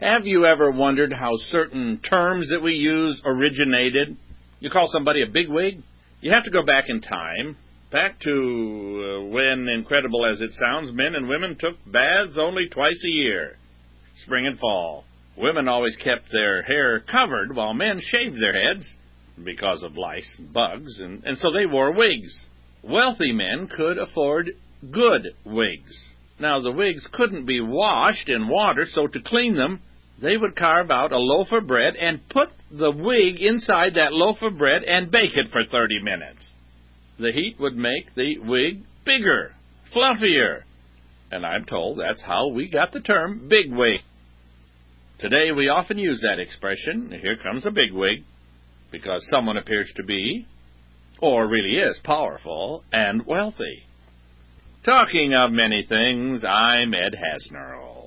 Have you ever wondered how certain terms that we use originated? You call somebody a bigwig? You have to go back in time, back to when, incredible as it sounds, men and women took baths only twice a year, spring and fall. Women always kept their hair covered while men shaved their heads because of lice and bugs, and so they wore wigs. Wealthy men could afford good wigs. Now, the wigs couldn't be washed in water, so to clean them, they would carve out a loaf of bread and put the wig inside that loaf of bread and bake it for 30 minutes. The heat would make the wig bigger, fluffier, and I'm told that's how we got the term bigwig. Today we often use that expression, here comes a bigwig, because someone appears to be, or really is, powerful and wealthy. Talking of many things, I'm Ed Hasnerl.